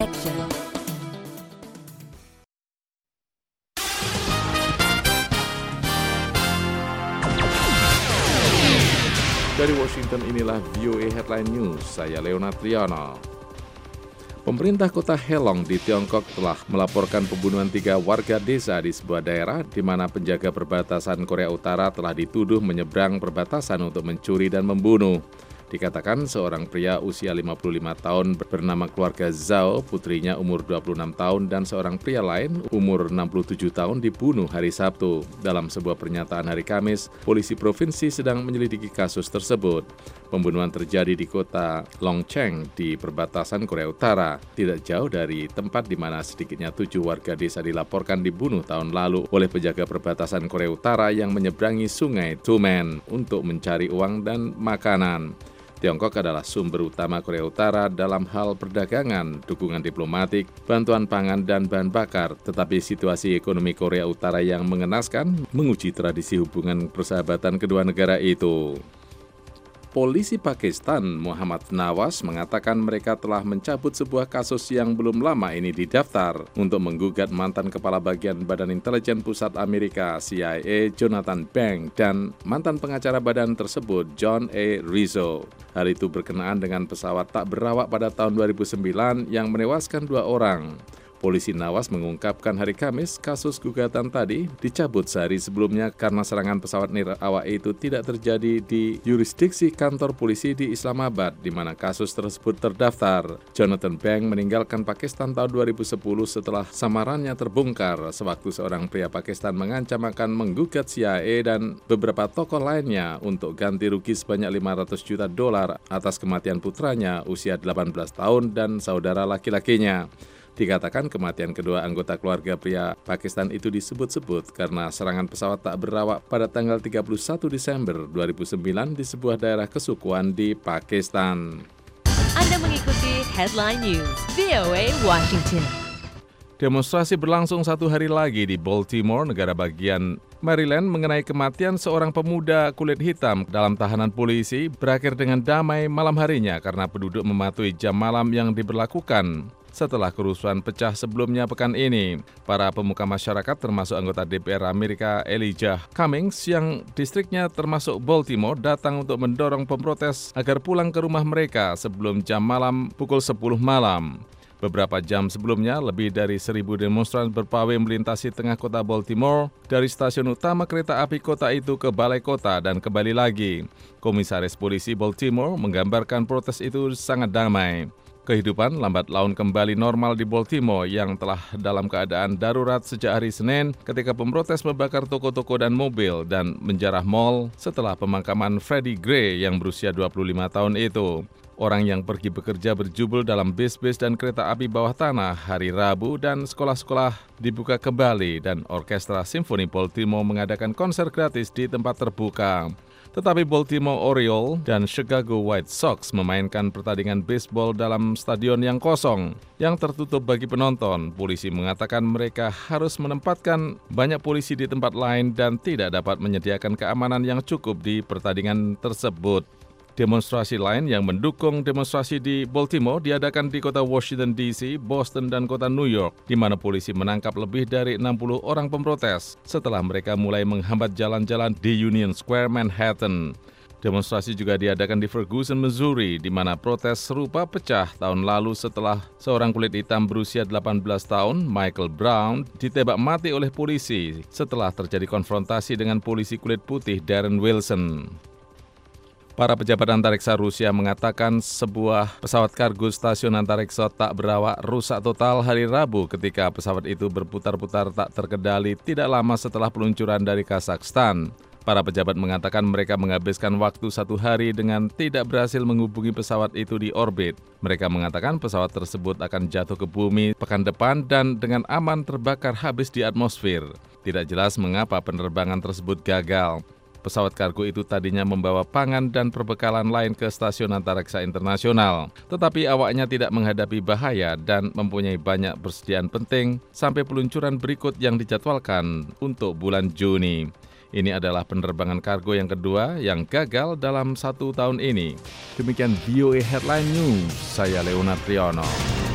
Dari Washington, inilah VOA Headline News, saya Leonard Triano. Pemerintah kota Helong di Tiongkok telah melaporkan pembunuhan 3 warga desa di sebuah daerah di mana penjaga perbatasan Korea Utara telah dituduh menyeberang perbatasan untuk mencuri dan membunuh. Dikatakan seorang pria usia 55 tahun bernama keluarga Zhao, putrinya umur 26 tahun, dan seorang pria lain umur 67 tahun dibunuh hari Sabtu. Dalam sebuah pernyataan hari Kamis, polisi provinsi sedang menyelidiki kasus tersebut. Pembunuhan terjadi di kota Longcheng di perbatasan Korea Utara, tidak jauh dari tempat di mana sedikitnya 7 warga desa dilaporkan dibunuh tahun lalu oleh penjaga perbatasan Korea Utara yang menyeberangi sungai Tumen untuk mencari uang dan makanan. Tiongkok adalah sumber utama Korea Utara dalam hal perdagangan, dukungan diplomatik, bantuan pangan, dan bahan bakar. Tetapi situasi ekonomi Korea Utara yang mengenaskan menguji tradisi hubungan persahabatan kedua negara itu. Polisi Pakistan Muhammad Nawaz mengatakan mereka telah mencabut sebuah kasus yang belum lama ini didaftar untuk menggugat mantan Kepala Bagian Badan Intelijen Pusat Amerika CIA Jonathan Bang dan mantan pengacara badan tersebut John A. Rizzo. Hal itu berkenaan dengan pesawat tak berawak pada tahun 2009 yang menewaskan 2 orang. Polisi Nawaz mengungkapkan hari Kamis kasus gugatan tadi dicabut sehari sebelumnya karena serangan pesawat nirawak itu tidak terjadi di yurisdiksi kantor polisi di Islamabad di mana kasus tersebut terdaftar. Jonathan Bang meninggalkan Pakistan tahun 2010 setelah samarannya terbongkar sewaktu seorang pria Pakistan mengancam akan menggugat CIA dan beberapa tokoh lainnya untuk ganti rugi sebanyak $500 juta atas kematian putranya usia 18 tahun dan saudara laki-lakinya. Dikatakan kematian kedua anggota keluarga pria Pakistan itu disebut-sebut karena serangan pesawat tak berawak pada tanggal 31 Desember 2009 di sebuah daerah kesukuan di Pakistan. Anda mengikuti Headline News, VOA Washington. Demonstrasi berlangsung 1 hari lagi di Baltimore, negara bagian Maryland, mengenai kematian seorang pemuda kulit hitam dalam tahanan polisi berakhir dengan damai malam harinya karena penduduk mematuhi jam malam yang diberlakukan. Setelah kerusuhan pecah sebelumnya pekan ini, para pemuka masyarakat termasuk anggota DPR Amerika Elijah Cummings yang distriknya termasuk Baltimore datang untuk mendorong pemprotes agar pulang ke rumah mereka sebelum jam malam pukul 10 malam. Beberapa jam sebelumnya, lebih dari 1.000 demonstran berpawai melintasi tengah kota Baltimore dari stasiun utama kereta api kota itu ke balai kota dan kembali lagi. Komisaris Polisi Baltimore menggambarkan protes itu sangat damai. Kehidupan lambat laun kembali normal di Baltimore yang telah dalam keadaan darurat sejak hari Senin ketika pemprotes membakar toko-toko dan mobil dan menjarah mal setelah pemakaman Freddie Gray yang berusia 25 tahun itu. Orang yang pergi bekerja berjubel dalam bis-bis dan kereta api bawah tanah hari Rabu dan sekolah-sekolah dibuka kembali dan Orkestra Simfoni Baltimore mengadakan konser gratis di tempat terbuka. Tetapi Baltimore Orioles dan Chicago White Sox memainkan pertandingan baseball dalam stadion yang kosong, yang tertutup bagi penonton. Polisi mengatakan mereka harus menempatkan banyak polisi di tempat lain dan tidak dapat menyediakan keamanan yang cukup di pertandingan tersebut. Demonstrasi lain yang mendukung demonstrasi di Baltimore diadakan di kota Washington DC, Boston, dan kota New York, di mana polisi menangkap lebih dari 60 orang pemprotes setelah mereka mulai menghambat jalan-jalan di Union Square, Manhattan. Demonstrasi juga diadakan di Ferguson, Missouri, di mana protes serupa pecah tahun lalu setelah seorang kulit hitam berusia 18 tahun, Michael Brown, ditembak mati oleh polisi setelah terjadi konfrontasi dengan polisi kulit putih Darren Wilson. Para pejabat antariksa Rusia mengatakan sebuah pesawat kargo stasiun antariksa tak berawak rusak total hari Rabu ketika pesawat itu berputar-putar tak terkendali tidak lama setelah peluncuran dari Kazakhstan. Para pejabat mengatakan mereka menghabiskan waktu 1 hari dengan tidak berhasil menghubungi pesawat itu di orbit. Mereka mengatakan pesawat tersebut akan jatuh ke bumi pekan depan dan dengan aman terbakar habis di atmosfer. Tidak jelas mengapa penerbangan tersebut gagal. Pesawat kargo itu tadinya membawa pangan dan perbekalan lain ke stasiun antariksa internasional. Tetapi awaknya tidak menghadapi bahaya dan mempunyai banyak persediaan penting sampai peluncuran berikut yang dijadwalkan untuk bulan Juni. Ini adalah penerbangan kargo yang kedua yang gagal dalam 1 tahun ini. Demikian VOA Headline News, saya Leonard Triano.